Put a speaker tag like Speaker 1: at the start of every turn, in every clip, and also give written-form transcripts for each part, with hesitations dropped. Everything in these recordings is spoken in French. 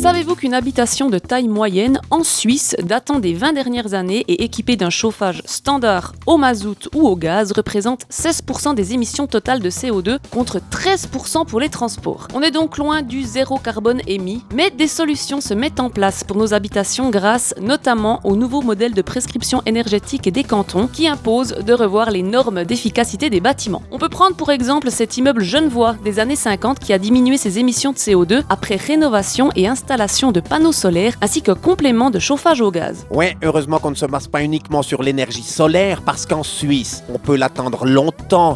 Speaker 1: Savez-vous qu'une habitation de taille moyenne en Suisse, datant des 20 dernières années et équipée d'un chauffage standard au mazout ou au gaz, représente 16% des émissions totales de CO2 contre 13% pour les transports. On est donc loin du zéro carbone émis, mais des solutions se mettent en place pour nos habitations grâce notamment au nouveau modèle de prescription énergétique des cantons qui impose de revoir les normes d'efficacité des bâtiments. On peut prendre pour exemple cet immeuble genevois des années 50 qui a diminué ses émissions de CO2 après rénovation et installation de panneaux solaires ainsi que complément de chauffage au gaz.
Speaker 2: Ouais, heureusement qu'on ne se base pas uniquement sur l'énergie solaire parce qu'en Suisse, on peut l'attendre longtemps.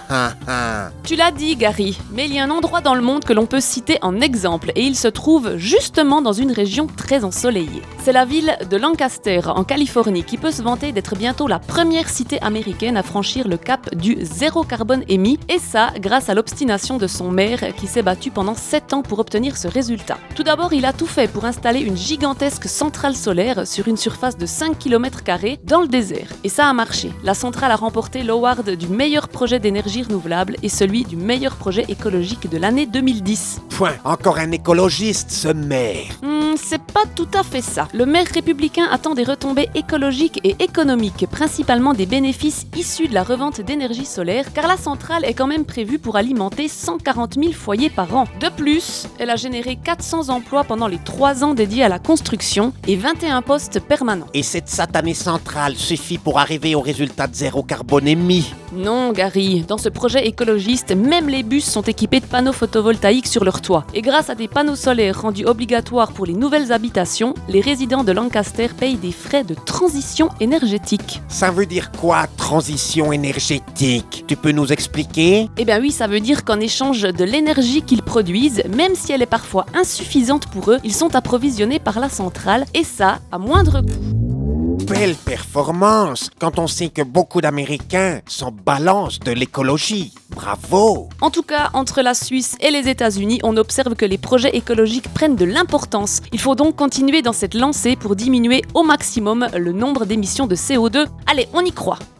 Speaker 1: Tu l'as dit Gary, mais il y a un endroit dans le monde que l'on peut citer en exemple et il se trouve justement dans une région très ensoleillée. C'est la ville de Lancaster en Californie qui peut se vanter d'être bientôt la première cité américaine à franchir le cap du zéro carbone émis et ça grâce à l'obstination de son maire qui s'est battu pendant 7 ans pour obtenir ce résultat. Tout d'abord, il a tout fait pour installer une gigantesque centrale solaire sur une surface de 5 km² dans le désert. Et ça a marché. La centrale a remporté l'award du meilleur projet d'énergie renouvelable et celui du meilleur projet écologique de l'année 2010.
Speaker 2: Point, encore un écologiste, ce maire.
Speaker 1: C'est pas tout à fait ça. Le maire républicain attend des retombées écologiques et économiques, principalement des bénéfices issus de la revente d'énergie solaire, car la centrale est quand même prévue pour alimenter 140 000 foyers par an. De plus, elle a généré 400 emplois pendant les 3 ans dédiés à la construction et 21 postes permanents.
Speaker 2: Et cette satanée centrale suffit pour arriver au résultat de zéro carbone émis.
Speaker 1: Non, Gary, dans ce projet écologiste, même les bus sont équipés de panneaux photovoltaïques sur leur toit. Et grâce à des panneaux solaires rendus obligatoires pour les nouvelles habitations, les résidents de Lancaster payent des frais de transition énergétique.
Speaker 2: Ça veut dire quoi, transition énergétique? Tu peux nous expliquer?
Speaker 1: Eh bien oui, ça veut dire qu'en échange de l'énergie qu'ils produisent, même si elle est parfois insuffisante pour eux, ils sont approvisionnés par la centrale, et ça à moindre coût.
Speaker 2: Belle performance quand on sait que beaucoup d'Américains s'en balancent de l'écologie. Bravo!
Speaker 1: En tout cas, entre la Suisse et les États-Unis, on observe que les projets écologiques prennent de l'importance. Il faut donc continuer dans cette lancée pour diminuer au maximum le nombre d'émissions de CO2. Allez, on y croit!